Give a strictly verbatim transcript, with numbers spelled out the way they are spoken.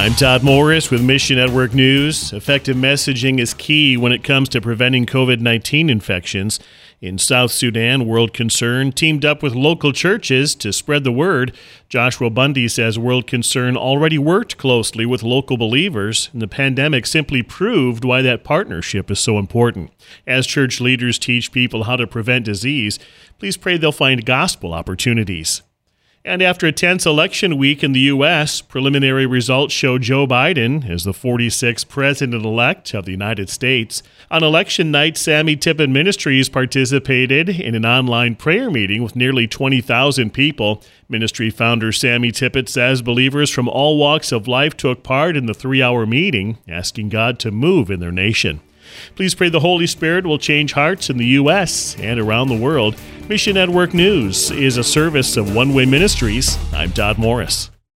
I'm Todd Morris with Mission Network News. Effective messaging is key when it comes to preventing covid nineteen infections. In South Sudan, World Concern teamed up with local churches to spread the word. Joshua Bundy says World Concern already worked closely with local believers, and the pandemic simply proved why that partnership is so important. As church leaders teach people how to prevent disease, please pray they'll find gospel opportunities. And after a tense election week in the U S, preliminary results show Joe Biden as the forty-sixth president-elect of the United States. On election night, Sammy Tippit Ministries participated in an online prayer meeting with nearly twenty thousand people. Ministry founder Sammy Tippit says believers from all walks of life took part in the three-hour meeting, asking God to move in their nation. Please pray the Holy Spirit will change hearts in the U S and around the world. Mission Network News is a service of One Way Ministries. I'm Todd Morris.